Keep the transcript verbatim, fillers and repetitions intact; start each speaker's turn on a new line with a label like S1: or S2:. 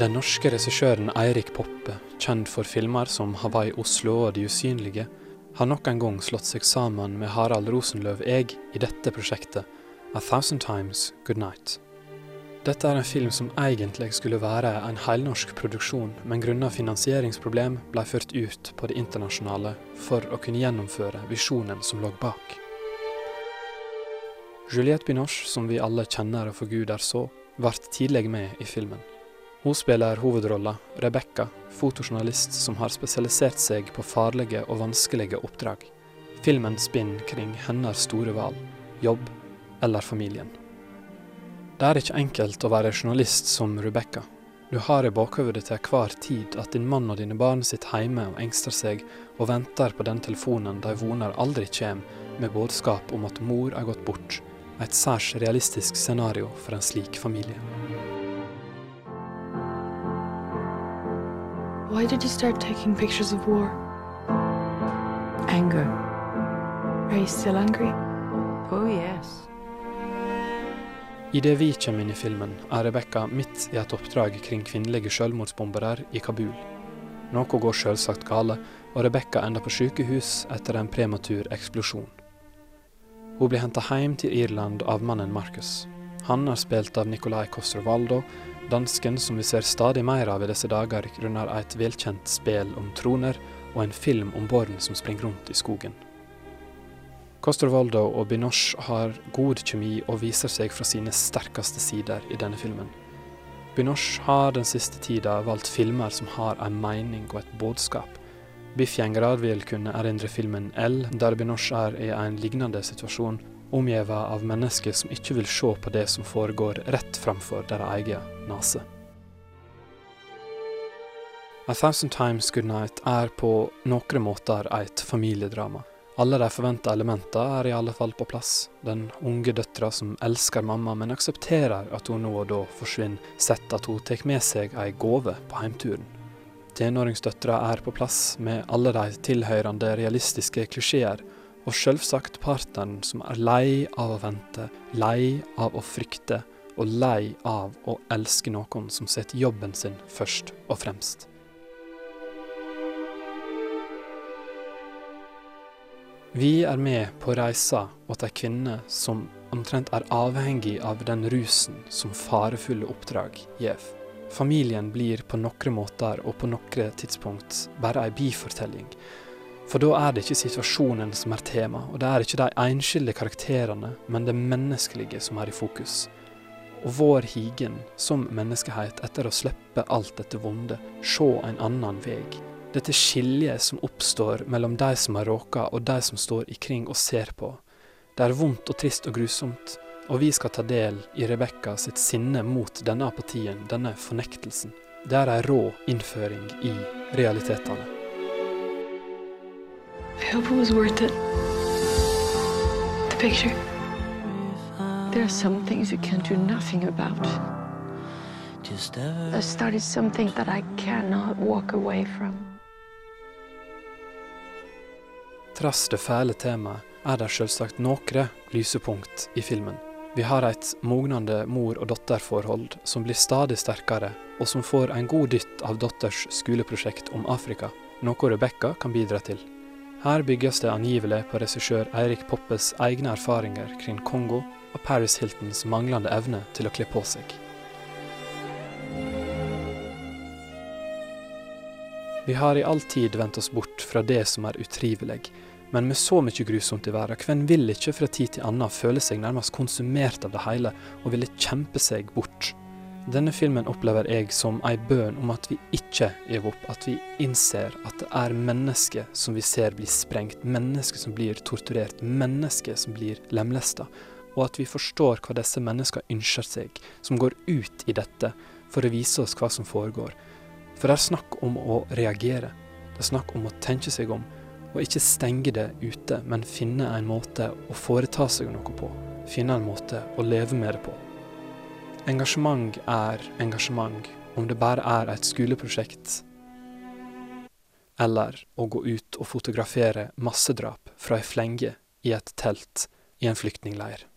S1: Den norske regissøren Eirik Poppe, kjent for filmer som Hawaii, Oslo og De usynlige, har nok en gang slått seg sammen med Harald Rosenløv Eg i dette prosjektet, A Thousand Times Good Night. Dette er en film som egentlig skulle være en helnorsk produksjon, men grunnet finansieringsproblem ble ført ut på det internasjonale for å kunne gjennomføre visjonen som lå bak. Juliette Binoche, som vi alle kjenner og forguder så, ble tidlig med i filmen. Hun spiller hovedrolla, Rebecca, fotojournalist som har spesialisert seg på farlige og vanskelige oppdrag. Filmen spinner kring hennes store valg, jobb eller familien. Det er ikke enkelt å være journalist som Rebecca. Du har i bakhodet til hver tid at din mann og dine barn sitter hjemme og engster seg og venter på den telefonen de voner aldri kommer med budskap om at mor er gått bort. Et særs realistisk scenario for en slik familie.
S2: Why did you start taking pictures of war?
S3: Anger.
S2: Are you still angry?
S3: Oh, yes.
S1: I det vi kommer inn i filmen, er Rebecca midt i et oppdrag kring kvinnelige selvmordsbombere i Kabul. Noe går selvsagt gale, og Rebecca ender på sykehus etter en prematur eksplosjon. Hun blir hentet hjem til Irland av mannen Marcus. Han er spilt av Nikolai Coster-Waldau, dansken som vi ser stadig mer av i disse dager grunnet et velkjent spil om troner og en film om barn som springer rundt i skogen. Coster-Waldau og Binoche har god kjemi og viser seg fra sine sterkeste sider i denne filmen. Binoche har den siste tida valgt filmer som har en mening og et budskap. Biffgjengere vil kunne erindre filmen L, der Binoche er i en lignende situasjon, omgivet av mennesker som ikke vil se på det som foregår rett framfor deres egen nase. A Thousand Times Good Night er på noen måter et familiedrama. Alle de forventede elementene er i alle fall på plass. Den unge døtra som elsker mamma, men aksepterer at hun nå og da forsvinner, sett at hun tar med seg en gave på heimturen. Tenåringsdøtra er på plass med alle de tilhørende realistiske klisjeer, og selvsagt partneren som er lei av å vente, lei av å frykte, og lei av å elske noen som setter jobben sin først og fremst. Vi er med på reisa åt en kvinne som omtrent er avhengig av den rusen som farefulle oppdrag gjev. Familien blir på noen måter og på noen tidspunkt bare en bifortelling. For da er det ikke situasjonen som er tema, og det er ikke de enskilde karakterene, men det menneskelige som er i fokus. Og vår higen som menneskehet etter å slippe alt dette vonde, se en annen veg. Dette skiljet som oppstår mellom de som er råka og de som står ikring og ser på. Det er vondt og trist og grusomt, og vi skal ta del i Rebecca sitt sinne mot denne apatien, denne fornektelsen. Det er en rå innføring i realitetene.
S2: I hope it was worth it. The picture.
S3: There are some things you can do nothing about. I started something that I cannot walk away from.
S1: Trass det fæle temaet er det selvsagt noen lysepunkt i filmen. Vi har et mognende mor- og dotterforhold som blir stadig sterkere, og som får en god dytt av dotters skoleprosjekt om Afrika, noe Rebecca kan bidra til. Her bygges det angivelig på regissør Eirik Poppes egne erfaringer kring Kongo og Paris Hiltons manglende evne til å kle på seg. Vi har i all tid vendt oss bort fra det som er utrivelig, men med så mye grusomt i verden, hvem vil ikke fra tid til annen føle seg nærmest konsumert av det hele og ville kjempe seg bort? Denne filmen opplever jeg som en bønn om at vi ikke gir opp, at vi innser at det er mennesker som vi ser blir sprengt, mennesker som blir torturert, mennesker som blir lemlestet, og at vi forstår hva disse mennesker ønsker seg, som går ut i dette for å vise oss hva som foregår. For det er snakk om å reagere, det er snakk om å tenke seg om, og ikke stenge det ute, men finne en måte å foreta seg noe på, finne en måte å leve med det på. Engasjement er engasjement, om det bare er et skoleprosjekt, eller å gå ut og fotografere massedrap fra en flenge i et telt i en flyktningleir.